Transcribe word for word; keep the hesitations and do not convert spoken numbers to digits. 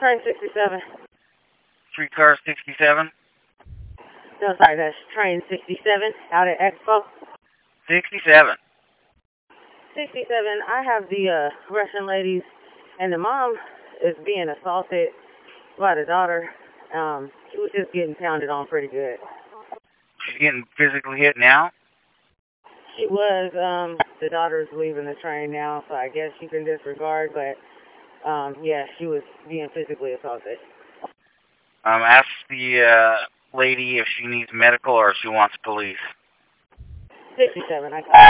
Train sixty-seven. Streetcar sixty-seven? No, sorry, that's train sixty-seven out at Expo. sixty-seven. sixty-seven, I have the uh, Russian ladies, and the mom is being assaulted by the daughter. Um, she was just getting pounded on pretty good. She's getting physically hit now? She was. Um, the daughter's leaving the train now, so I guess you can disregard, but um, yeah, she was being physically assaulted. Um, ask the uh, lady if she needs medical or if she wants police. sixty-seven, I got